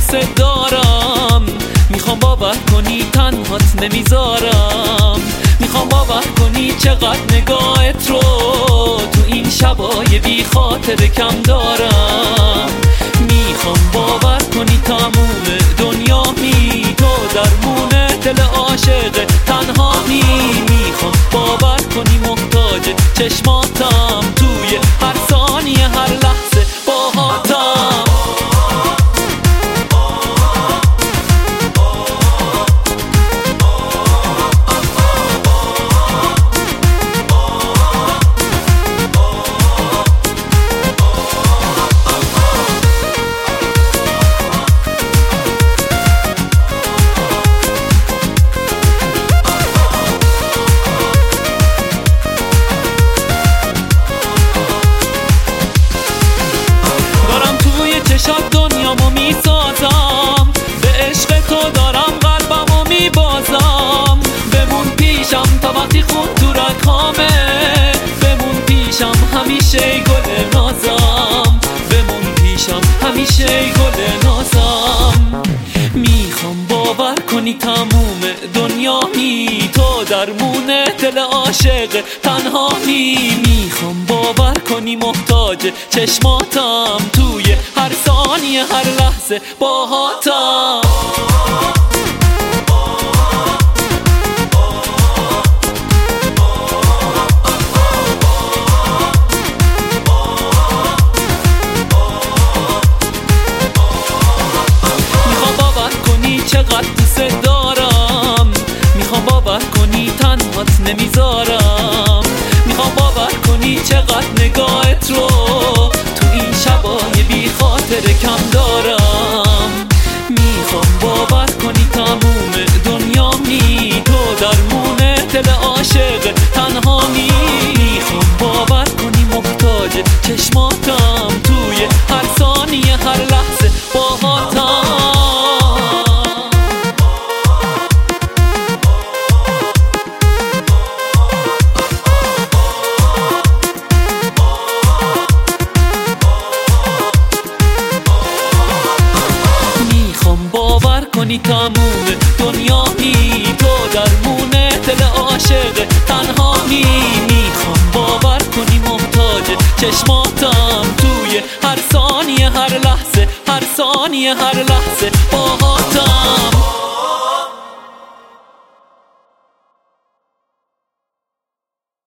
دوست دارم. میخوام باور کنی تنهات نمیذارم. میخوام باور کنی چقدر نگاهت رو تو این شبای بی خاطر کم دارم. میخوام باور کنی تموم دنیامی، تو درمون دل عاشق تنهامی. میخوام باور کنی محتاج چشماتم، توی هر ثانیه هر لحظه باهاتم. شب دنیامو میسازم، به عشق تو دارم قلبمو میبازم. بمون پیشم تا وقتی خون تو رگامه، بمون پیشم همیشه گل نازم، بمون پیشم همیشه گل نازم. میخوام باور کنی تموم دنیامی، تو درمون دل عاشق تنهامی. میخوام باور کنی محتاج چشماتم، توی هر ثانیه هر لحظه باهاتم. میخوام باور کنی چقدر دوست دارم. میخوام باور کنی تنهات نمیذارم. میخوام باور کنی چقدر نگاهت رو تو این شبای بی خاطر کم دارم. میخوام باور کنی تموم دنیامی، تو درمون دل عاشق تنهامی. میخوام باور کنی محتاج چشماتم، توی هر ثانیه هر لحظه باهاتم. باور کنی تموم دنیامی، تو درمون دل عاشق تنهامی. میخوام باور کنی محتاج چشماتم، توی هر ثانیه هر لحظه هر ثانیه هر لحظه باهاتم.